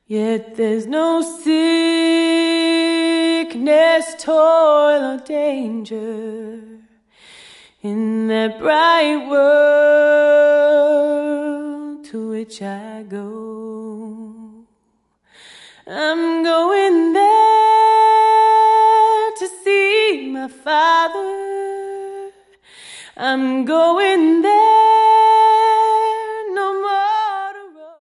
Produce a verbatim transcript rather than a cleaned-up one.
Yet there's no sickness, toil, or danger in that bright world to which I go. I'm going there to see my Father. I'm going there